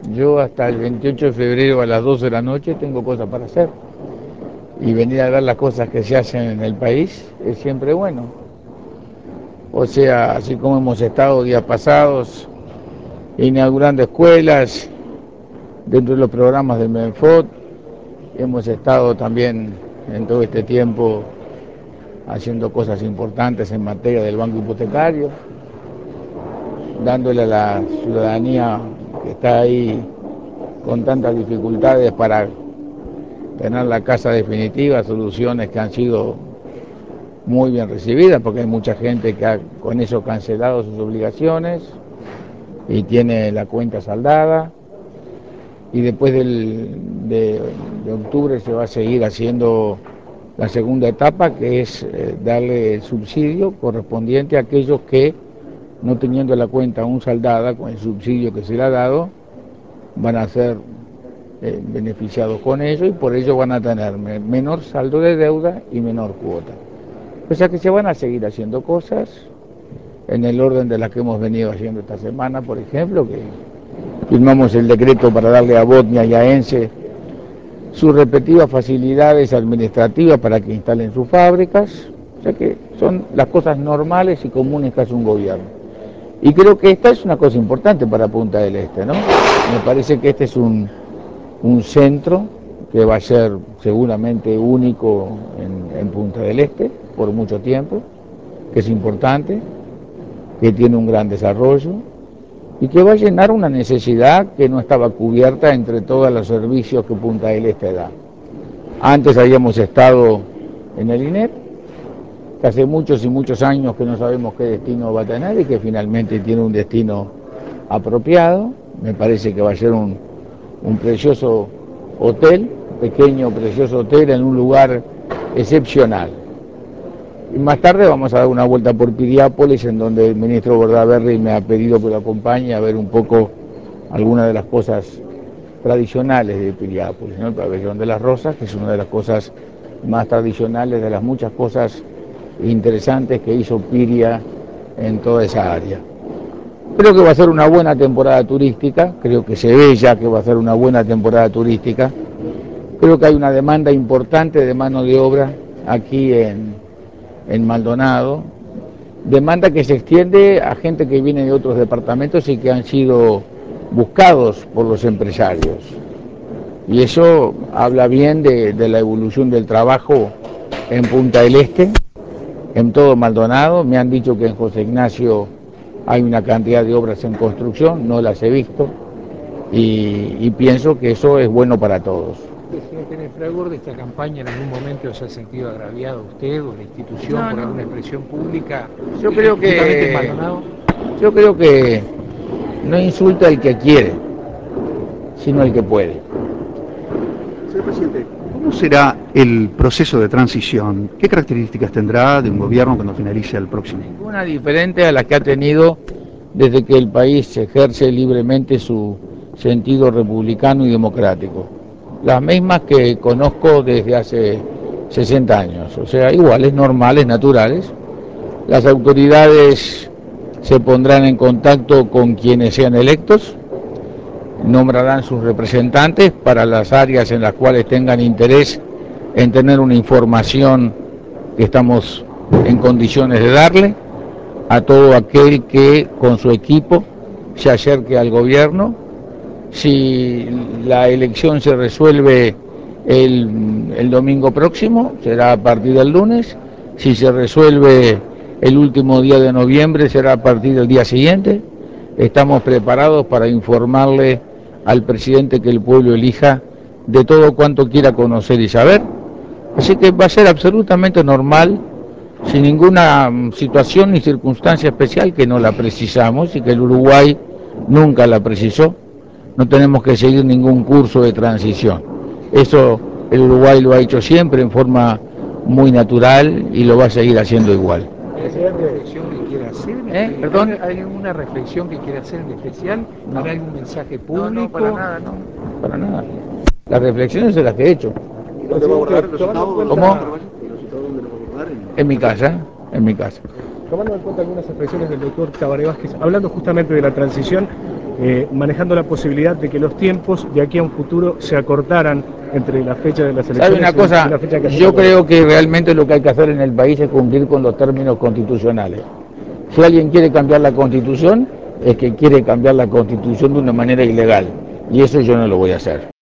Yo hasta el 28 de febrero a las 12 de la noche tengo cosas para hacer. Y venir a ver las cosas que se hacen en el país es siempre bueno. O sea, así como hemos estado días pasados inaugurando escuelas dentro de los programas del MENFOT, hemos estado también en todo este tiempo haciendo cosas importantes en materia del banco hipotecario, dándole a la ciudadanía que está ahí con tantas dificultades para tener la casa definitiva, soluciones que han sido muy bien recibidas, porque hay mucha gente que ha con eso cancelado sus obligaciones y tiene la cuenta saldada. Y después de octubre se va a seguir haciendo la segunda etapa, que es darle el subsidio correspondiente a aquellos que, no teniendo la cuenta aún saldada con el subsidio que se le ha dado, van a ser beneficiados con ello y por ello van a tener menor saldo de deuda y menor cuota. O sea que se van a seguir haciendo cosas en el orden de las que hemos venido haciendo esta semana, por ejemplo, que firmamos el decreto para darle a Botnia y a ENSE sus respectivas facilidades administrativas para que instalen sus fábricas. O sea que son las cosas normales y comunes que hace un gobierno. Y creo que esta es una cosa importante para Punta del Este, ¿no? Me parece que este es un centro que va a ser seguramente único en Punta del Este por mucho tiempo, que es importante, que tiene un gran desarrollo y que va a llenar una necesidad que no estaba cubierta entre todos los servicios que Punta del Este da. Antes habíamos estado en el INEP, que hace muchos y muchos años que no sabemos qué destino va a tener y que finalmente tiene un destino apropiado. Me parece que va a ser un precioso hotel, pequeño precioso hotel en un lugar excepcional. Y más tarde vamos a dar una vuelta por Piriápolis, en donde el ministro Bordaberry me ha pedido que lo acompañe a ver un poco algunas de las cosas tradicionales de Piriápolis, ¿no? El pabellón de las rosas, que es una de las cosas más tradicionales, de las muchas cosas interesantes que hizo Piria en toda esa área. Creo que va a ser una buena temporada turística, creo que se ve ya que va a ser una buena temporada turística. Creo que hay una demanda importante de mano de obra aquí en Maldonado, demanda que se extiende a gente que viene de otros departamentos y que han sido buscados por los empresarios. Y eso habla bien de la evolución del trabajo en Punta del Este, en todo Maldonado. Me han dicho que en José Ignacio hay una cantidad de obras en construcción, no las he visto, y pienso que eso es bueno para todos. Señor Tenefragor, de esta campaña en algún momento se ha sentido agraviado usted o la institución No, por no. alguna expresión pública, Yo creo justamente en que Maldonado? yo creo que no insulta el que quiere, sino el que puede. Señor presidente, ¿cómo será el proceso de transición? ¿Qué características tendrá de un gobierno cuando finalice el próximo? Ninguna diferente a la que ha tenido desde que el país ejerce libremente su sentido republicano y democrático. Las mismas que conozco desde hace 60 años, o sea, iguales, normales, naturales. Las autoridades se pondrán en contacto con quienes sean electos, nombrarán sus representantes para las áreas en las cuales tengan interés en tener una información que estamos en condiciones de darle a todo aquel que con su equipo se acerque al gobierno. Si la elección se resuelve el domingo próximo, será a partir del lunes. Si se resuelve el último día de noviembre, será a partir del día siguiente. Estamos preparados para informarle al presidente que el pueblo elija de todo cuanto quiera conocer y saber. Así que va a ser absolutamente normal, sin ninguna situación ni circunstancia especial que no la precisamos y que el Uruguay nunca la precisó. No tenemos que seguir ningún curso de transición. Eso el Uruguay lo ha hecho siempre en forma muy natural y lo va a seguir haciendo igual. ¿Hay alguna reflexión que quiera hacer? ¿Perdón? ¿Hay alguna reflexión que quiera hacer en especial? No. ¿Habrá algún mensaje No, público? no, para nada, no, para nada. Las reflexiones son las que he hecho. ¿Y dónde va a guardar los citados? ¿Cómo? ¿Y los citados dónde los va a guardar? En mi casa, en mi casa. Tomando en cuenta algunas expresiones del doctor Tabaré Vázquez, hablando justamente de la transición, manejando la posibilidad de que los tiempos de aquí a un futuro se acortaran entre la fecha de las elecciones. ¿Sabe una cosa? Y la fecha que Yo creo que realmente lo que hay que hacer en el país es cumplir con los términos constitucionales. Si alguien quiere cambiar la Constitución, es que quiere cambiar la Constitución de una manera ilegal, y eso yo no lo voy a hacer.